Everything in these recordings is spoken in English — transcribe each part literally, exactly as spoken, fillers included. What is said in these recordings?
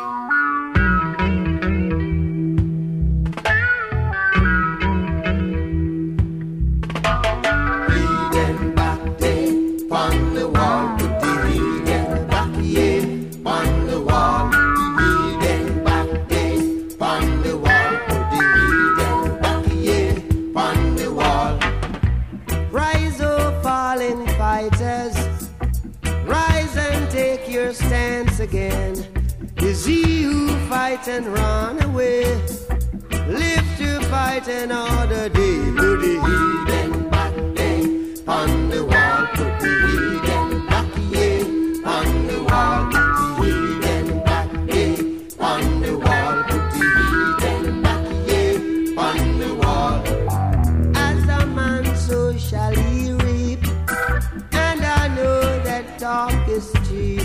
Again, is he who fight and run away, live to fight another day. Put the heathen back there on the wall, put the heathen back here on the wall, put the heathen back there on the wall, put the heathen back here on the wall. As a man so shall he reap, and I know that talk is cheap.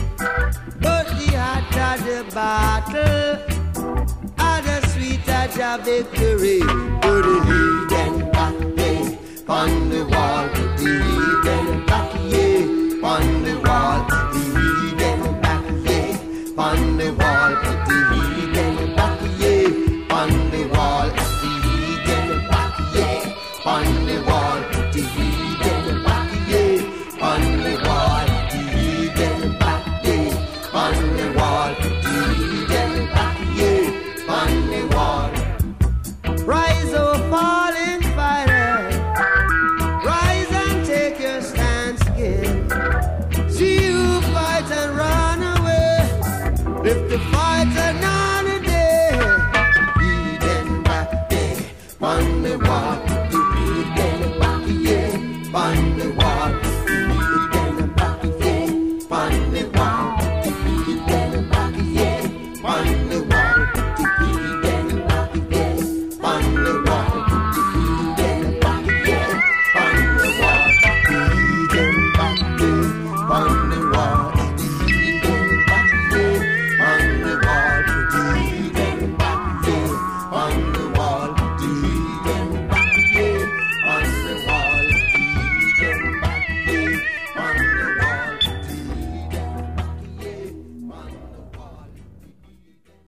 The battle, and the sweet as a victory. Put the heathen back there on the wall, put the heathen back here on the wall, put the heathen back there on the wall, put the heathen back here on the wall, put the heathen back here on the wall, put the heathen back here on the wall, put the heathen back there on the wall. Rise, oh fallen fighter, rise and take your stance again. See you fight and run away. If the fighter